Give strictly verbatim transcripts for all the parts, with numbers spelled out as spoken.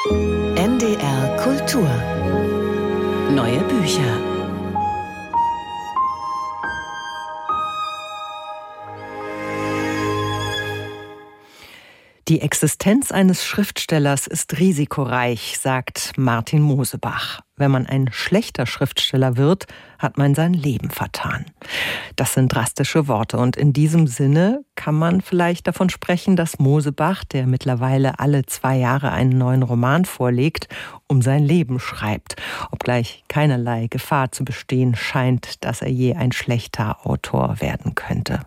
N D R Kultur. Neue Bücher. Die Existenz eines Schriftstellers ist risikoreich, sagt Martin Mosebach. Wenn man ein schlechter Schriftsteller wird, hat man sein Leben vertan. Das sind drastische Worte und in diesem Sinne kann man vielleicht davon sprechen, dass Mosebach, der mittlerweile alle zwei Jahre einen neuen Roman vorlegt, um sein Leben schreibt, obgleich keinerlei Gefahr zu bestehen scheint, dass er je ein schlechter Autor werden könnte.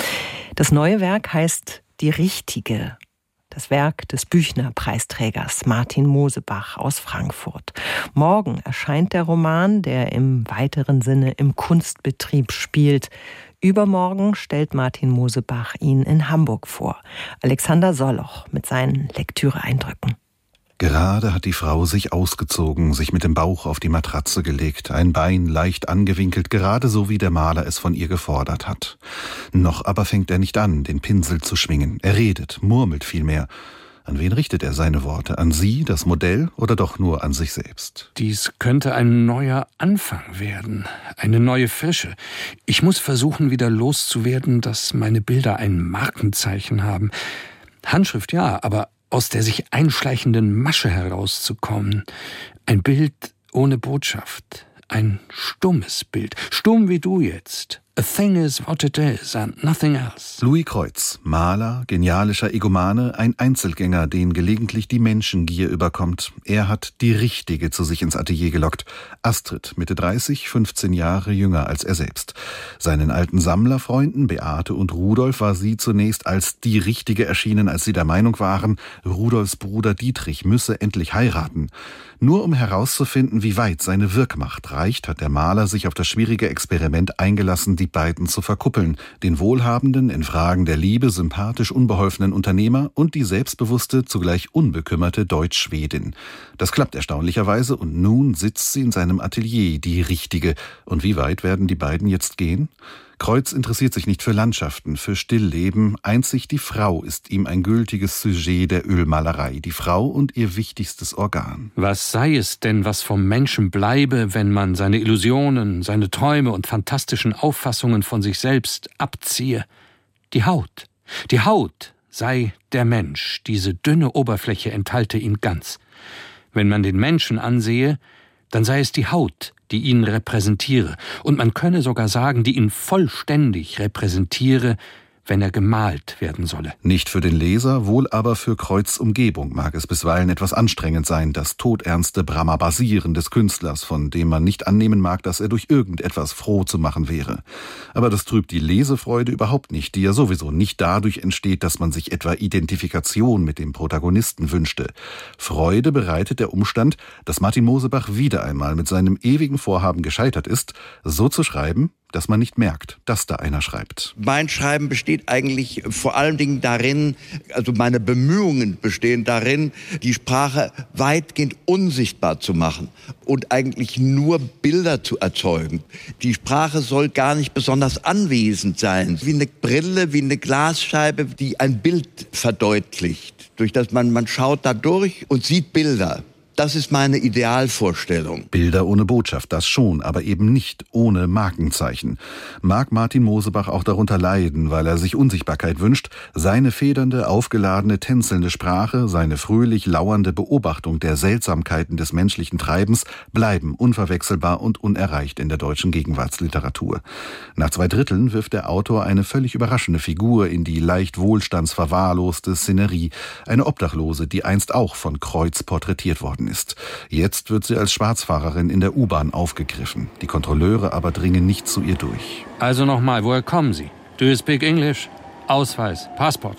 Das neue Werk heißt Die Richtige. Das Werk des Büchner-Preisträgers Martin Mosebach aus Frankfurt. Morgen erscheint der Roman, der im weiteren Sinne im Kunstbetrieb spielt. Übermorgen stellt Martin Mosebach ihn in Hamburg vor. Alexander Solloch mit seinen Lektüreeindrücken. Gerade hat die Frau sich ausgezogen, sich mit dem Bauch auf die Matratze gelegt, ein Bein leicht angewinkelt, gerade so wie der Maler es von ihr gefordert hat. Noch aber fängt er nicht an, den Pinsel zu schwingen. Er redet, murmelt vielmehr. An wen richtet er seine Worte? An sie, das Modell, oder doch nur an sich selbst? Dies könnte ein neuer Anfang werden, eine neue Frische. Ich muss versuchen, wieder loszuwerden, dass meine Bilder ein Markenzeichen haben. Handschrift ja, aber aus der sich einschleichenden Masche herauszukommen. Ein Bild ohne Botschaft. Ein stummes Bild. Stumm wie du jetzt. A thing is what it is and nothing else. Louis Kreutz, Maler, genialischer Egomane, ein Einzelgänger, den gelegentlich die Menschengier überkommt. Er hat die Richtige zu sich ins Atelier gelockt. Astrid, Mitte dreißig, fünfzehn Jahre jünger als er selbst. Seinen alten Sammlerfreunden Beate und Rudolf war sie zunächst als die Richtige erschienen, als sie der Meinung waren, Rudolfs Bruder Dietrich müsse endlich heiraten. Nur um herauszufinden, wie weit seine Wirkmacht reicht, hat der Maler sich auf das schwierige Experiment eingelassen, die beiden zu verkuppeln. Den wohlhabenden, in Fragen der Liebe sympathisch unbeholfenen Unternehmer und die selbstbewusste, zugleich unbekümmerte Deutsch-Schwedin. Das klappt erstaunlicherweise und nun sitzt sie in seinem Atelier, die Richtige. Und wie weit werden die beiden jetzt gehen? Kreutz interessiert sich nicht für Landschaften, für Stillleben. Einzig die Frau ist ihm ein gültiges Sujet der Ölmalerei. Die Frau und ihr wichtigstes Organ. Was sei es denn, was vom Menschen bleibe, wenn man seine Illusionen, seine Träume und fantastischen Auffassungen von sich selbst abziehe? Die Haut. Die Haut sei der Mensch. Diese dünne Oberfläche enthalte ihn ganz. Wenn man den Menschen ansehe, dann sei es die Haut, die ihn repräsentiere. Und man könne sogar sagen, die ihn vollständig repräsentiere, wenn er gemalt werden solle. Nicht für den Leser, wohl aber für Kreutz' Umgebung mag es bisweilen etwas anstrengend sein, das todernste Bramabasieren des Künstlers, von dem man nicht annehmen mag, dass er durch irgendetwas froh zu machen wäre. Aber das trübt die Lesefreude überhaupt nicht, die ja sowieso nicht dadurch entsteht, dass man sich etwa Identifikation mit dem Protagonisten wünschte. Freude bereitet der Umstand, dass Martin Mosebach wieder einmal mit seinem ewigen Vorhaben gescheitert ist, so zu schreiben, dass man nicht merkt, dass da einer schreibt. Mein Schreiben besteht eigentlich vor allen Dingen darin, also meine Bemühungen bestehen darin, die Sprache weitgehend unsichtbar zu machen und eigentlich nur Bilder zu erzeugen. Die Sprache soll gar nicht besonders anwesend sein, wie eine Brille, wie eine Glasscheibe, die ein Bild verdeutlicht, durch das man, man schaut da durch und sieht Bilder. Das ist meine Idealvorstellung. Bilder ohne Botschaft, das schon, aber eben nicht ohne Markenzeichen. Mag Martin Mosebach auch darunter leiden, weil er sich Unsichtbarkeit wünscht, seine federnde, aufgeladene, tänzelnde Sprache, seine fröhlich lauernde Beobachtung der Seltsamkeiten des menschlichen Treibens bleiben unverwechselbar und unerreicht in der deutschen Gegenwartsliteratur. Nach zwei Dritteln wirft der Autor eine völlig überraschende Figur in die leicht wohlstandsverwahrloste Szenerie, eine Obdachlose, die einst auch von Kreutz porträtiert worden ist. Jetzt wird sie als Schwarzfahrerin in der U-Bahn aufgegriffen. Die Kontrolleure aber dringen nicht zu ihr durch. Also nochmal, woher kommen Sie? Do you speak English? Ausweis, Passport.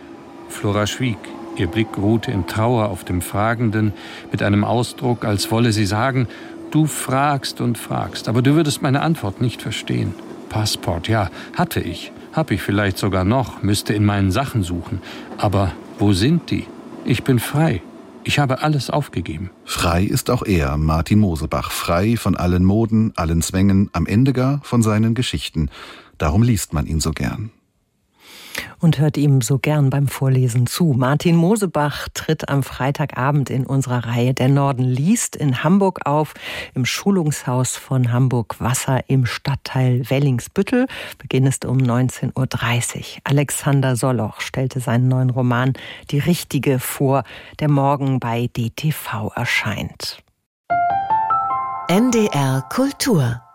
Flora schwieg. Ihr Blick ruhte in Trauer auf dem Fragenden mit einem Ausdruck, als wolle sie sagen, du fragst und fragst, aber du würdest meine Antwort nicht verstehen. Passport, ja, hatte ich. Hab ich vielleicht sogar noch, müsste in meinen Sachen suchen. Aber wo sind die? Ich bin frei. Ich habe alles aufgegeben. Frei ist auch er, Martin Mosebach, frei von allen Moden, allen Zwängen, am Ende gar von seinen Geschichten. Darum liest man ihn so gern. Und hört ihm so gern beim Vorlesen zu. Martin Mosebach tritt am Freitagabend in unserer Reihe Der Norden liest in Hamburg auf, im Schulungshaus von Hamburg Wasser im Stadtteil Wellingsbüttel. Beginn ist um neunzehn Uhr dreißig. Alexander Soloch stellte seinen neuen Roman Die Richtige vor, der morgen bei D T V erscheint. N D R Kultur